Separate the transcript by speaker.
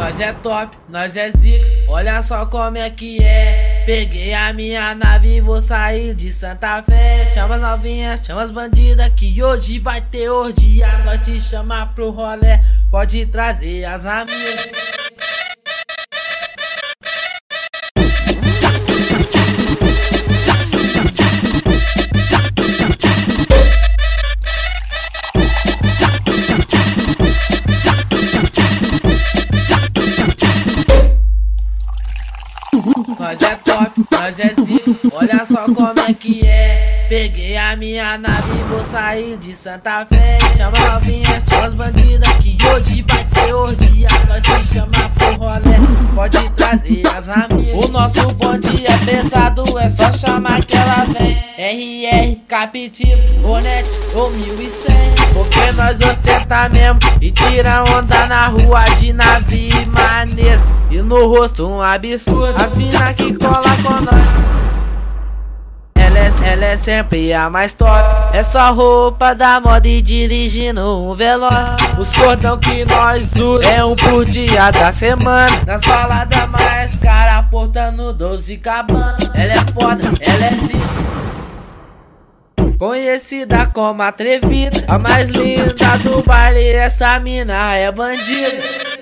Speaker 1: Nós é top, nós é zica, olha só como é que é. Peguei a minha nave e vou sair de Santa Fé. Chama as novinhas, chama as bandidas, que hoje vai ter orgia. Nós te chama pro rolê, pode trazer as amigas. Nós é top, nós é zica, olha só como é que é. Peguei a minha nave e vou sair de Santa Fé. Chama as novinhas, chama as bandidas, que hoje vai ter orgia. Nós te chama pro rolê, pode trazer as amigas. O nosso bonde é pesado, é só chamar que elas vêm. RR, Capitivo, Onete ou 1100. Porque nós ostenta mesmo e tira onda na rua de navio maneiro. E no rosto um absurdo, as mina que cola com nós. Ela é sempre a mais top. É só roupa da moda e dirigindo um veloz. Os cordão que nós usamos é um por dia da semana. Nas baladas mais caras, portando 12 cabanas. Ela é foda, ela é zica, conhecida como atrevida, a mais linda do baile. Essa mina é bandida.